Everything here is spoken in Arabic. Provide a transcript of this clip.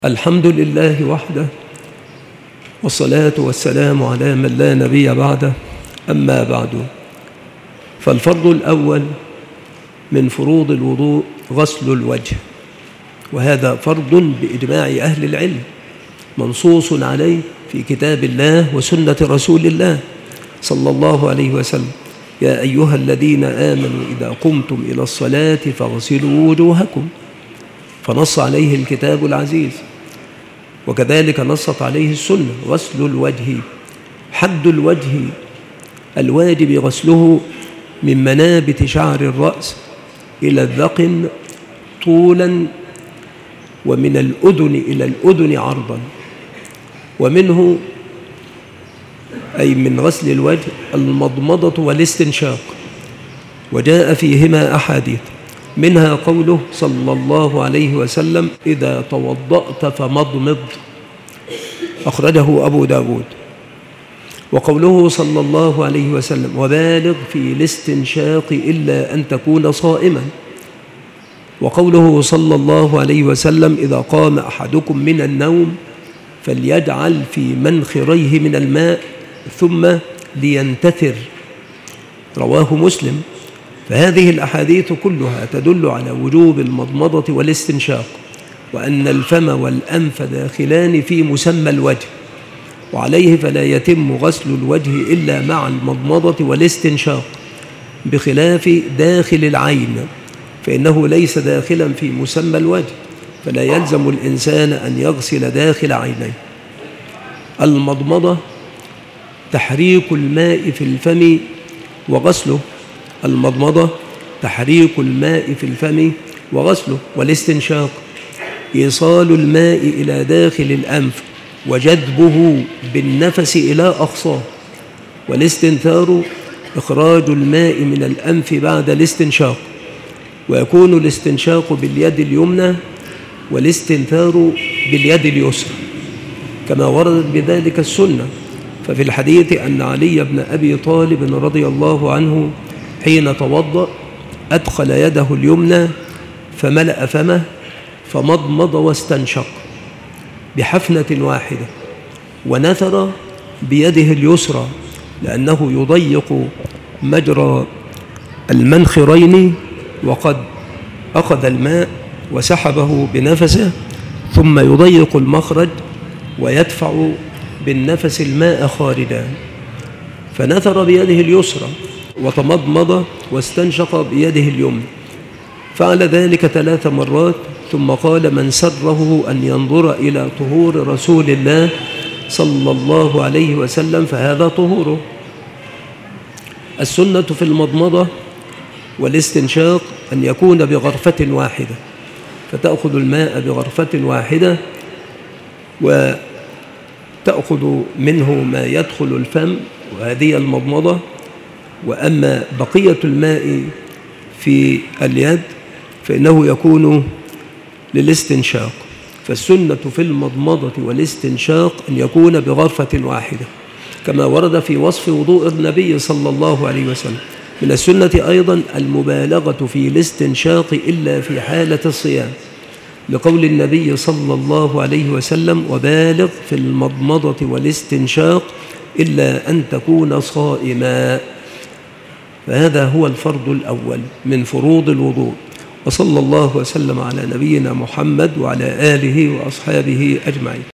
الحمد لله وحده، والصلاة والسلام على من لا نبي بعده. أما بعد، فالفرض الأول من فروض الوضوء غسل الوجه، وهذا فرض بإجماع أهل العلم منصوص عليه في كتاب الله وسنة رسول الله صلى الله عليه وسلم: يا أيها الذين آمنوا إذا قمتم إلى الصلاة فاغسلوا وجوهكم. فنص عليه الكتاب العزيز، وكذلك نصت عليه السنة. غسل الوجه، حد الوجه الواجب غسله من منابت شعر الرأس إلى الذقن طولا، ومن الأذن إلى الأذن عرضا، ومنه أي من غسل الوجه المضمضة والاستنشاق، وجاء فيهما أحاديث، منها قوله صلى الله عليه وسلم: إذا توضأت فمضمض، أخرجه أبو داود. وقوله صلى الله عليه وسلم: وبالغ في الاستنشاق إلا أن تكون صائما. وقوله صلى الله عليه وسلم: إذا قام أحدكم من النوم فليجعل في منخريه من الماء ثم لينتثر، رواه مسلم. فهذه الأحاديث كلها تدل على وجوب المضمضة والاستنشاق، وأن الفم والأنف داخلان في مسمى الوجه، وعليه فلا يتم غسل الوجه إلا مع المضمضة والاستنشاق، بخلاف داخل العين فإنه ليس داخلا في مسمى الوجه، فلا يلزم الإنسان أن يغسل داخل عينيه. المضمضة تحريك الماء في الفم وغسله، المضمضة تحريك الماء في الفم وغسله. والاستنشاق إيصال الماء إلى داخل الأنف وجذبه بالنفس إلى أقصاه. والاستنثار إخراج الماء من الأنف بعد الاستنشاق، ويكون الاستنشاق باليد اليمنى والاستنثار باليد اليسرى، كما وردت بذلك السنة. ففي الحديث أن علي بن أبي طالب رضي الله عنه حين توضأ أدخل يده اليمنى فملأ فمه فمضمض واستنشق بحفنة واحدة، ونثر بيده اليسرى لأنه يضيق مجرى المنخرين، وقد أخذ الماء وسحبه بنفسه، ثم يضيق المخرج ويدفع بالنفس الماء خارجا، فنثر بيده اليسرى وتمضمض واستنشق بيده اليمنى. فعل ذلك 3 مرات، ثم قال: من سره أن ينظر إلى طهور رسول الله صلى الله عليه وسلم فهذا طهوره. السنة في المضمضة والاستنشاق أن يكون بغرفة واحدة، فتأخذ الماء بغرفة واحدة وتأخذ منه ما يدخل الفم، وهذه المضمضة. وأما بقية الماء في اليد فإنه يكون للاستنشاق. فالسنة في المضمضة والاستنشاق أن يكون بغرفة واحدة، كما ورد في وصف وضوء النبي صلى الله عليه وسلم. من السنة أيضا المبالغة في الاستنشاق إلا في حالة الصيام، لقول النبي صلى الله عليه وسلم: وبالغ في المضمضة والاستنشاق إلا أن تكون صائما. فهذا هو الفرض الأول من فروض الوضوء. وصلى الله وسلم على نبينا محمد وعلى آله وأصحابه أجمعين.